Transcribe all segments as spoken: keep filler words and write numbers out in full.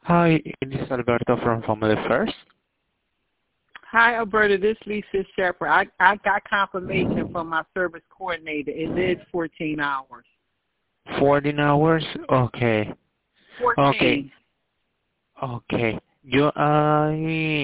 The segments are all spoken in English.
Hi, this is Alberto from Family First. Hi, Alberta. This is Lisa Shepard. I, I got confirmation from my service coordinator. It is fourteen hours. fourteen hours? Okay. fourteen. Okay. Okay. You, I,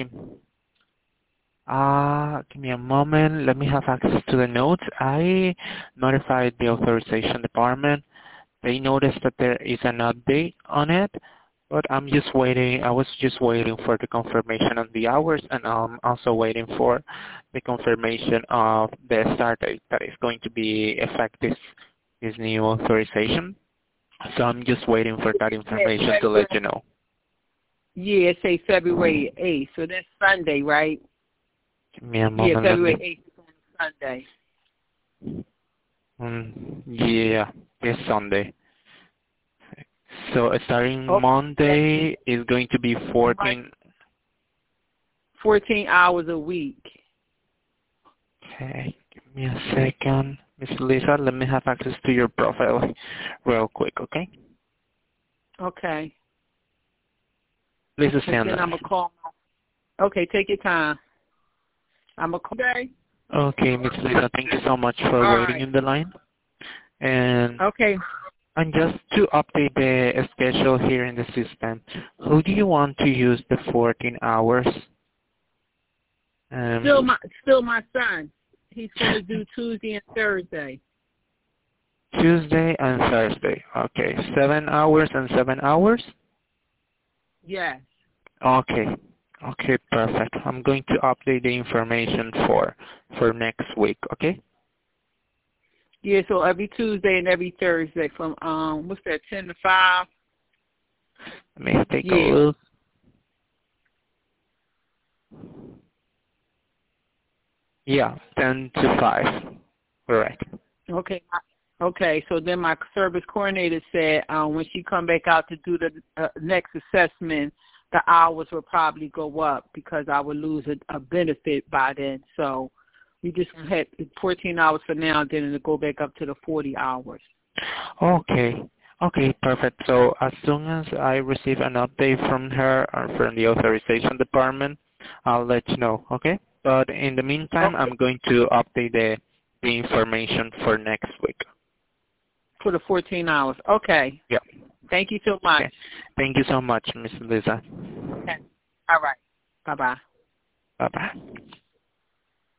uh, give me a moment. Let me have access to the notes. I notified the authorization department. They noticed that there is an update on it, but I'm just waiting. I was just waiting for the confirmation on the hours, and I'm also waiting for the confirmation of the start date that is going to be effective, this new authorization. So I'm just waiting for that information to let you know. Yeah, it say February eighth. So that's Sunday, right? Give me a moment. Yeah, February eighth is on Sunday. Mm, yeah, this Sunday. So starting Oh, Monday is going to be fourteen. fourteen hours a week. Okay, give me a second. Miss Lisa, let me have access to your profile real quick, okay? Okay. Lisa And then Sanders. I'm going to call. Okay, take your time. I'm going to call. Okay. Okay, Miss Lisa, thank you so much for All waiting right. in the line. And Okay. and just to update the schedule here in the system, who do you want to use the fourteen hours? Um, Still my, still my son. He's going to do Tuesday and Thursday. Tuesday and Thursday. Okay, seven hours and seven hours? Yes. Okay. Okay, perfect. I'm going to update the information for for next week, okay? Yeah, so every Tuesday and every Thursday from, um, what's that, ten to five? Let me take Yeah. a look. Yeah, ten to five. Correct. Okay. Okay, so then my service coordinator said um, when she come back out to do the uh, next assessment, the hours will probably go up because I would lose a, a benefit by then. So we just had fourteen hours for now, then it'll go back up to the forty hours. Okay. Okay, perfect. So as soon as I receive an update from her or from the authorization department, I'll let you know, okay? But in the meantime, Okay. I'm going to update the, the information for next week. For the fourteen hours. Okay. Yeah. Thank you so much. Okay. Thank you so much, Miss Lisa. Okay. All right. Bye-bye. Bye-bye.